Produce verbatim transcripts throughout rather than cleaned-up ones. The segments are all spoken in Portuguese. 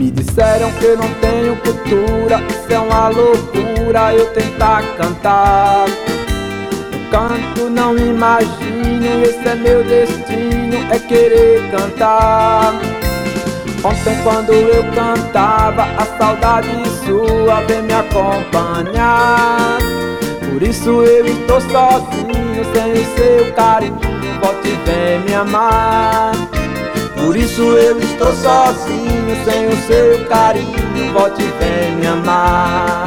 Me disseram que eu não tenho cultura, isso é uma loucura eu tentar cantar. Eu canto, não imagino, esse é meu destino, é querer cantar. Ontem quando eu cantava, a saudade sua vem me acompanhar. Por isso eu estou sozinho, sem o seu carinho, volte e vem me amar. Por isso eu estou sozinho, sem o seu carinho, volte e vem me amar.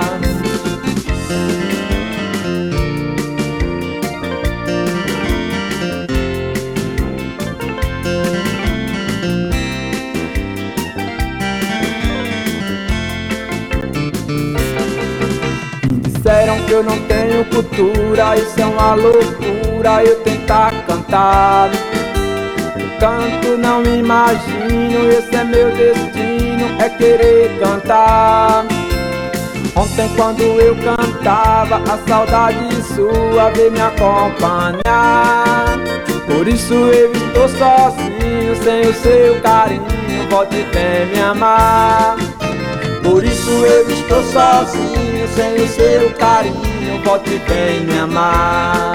Disseram que eu não tenho cultura, isso é uma loucura eu tentar cantar. Eu canto, não imagino, esse é meu destino, é querer cantar. Ontem quando eu cantava, a saudade sua veio me acompanhar. Por isso eu estou sozinho, sem o seu carinho, volte e vem me amar. Por isso eu estou sozinho, sem o seu carinho, volte e vem me amar.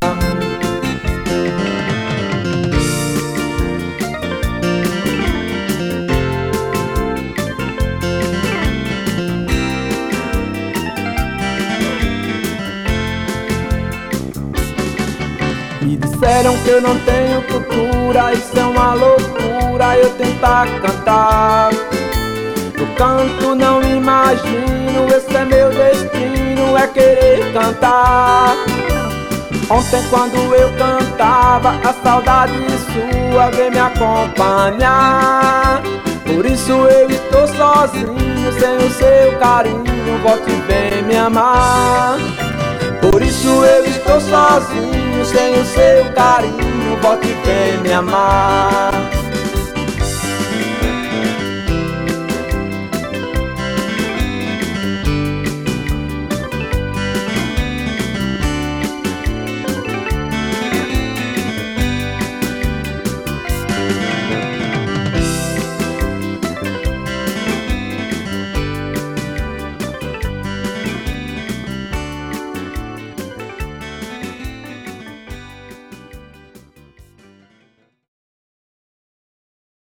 Me disseram que eu não tenho cultura, isso é uma loucura eu tentar cantar. Eu canto, não imagino, esse é meu destino, é querer cantar. Ontem quando eu cantava, a saudade sua veio me acompanhar. Por isso eu estou sozinho, sem o seu carinho, volte e vem me amar. Por isso eu estou sozinho, sem o seu carinho, volte e vem me amar.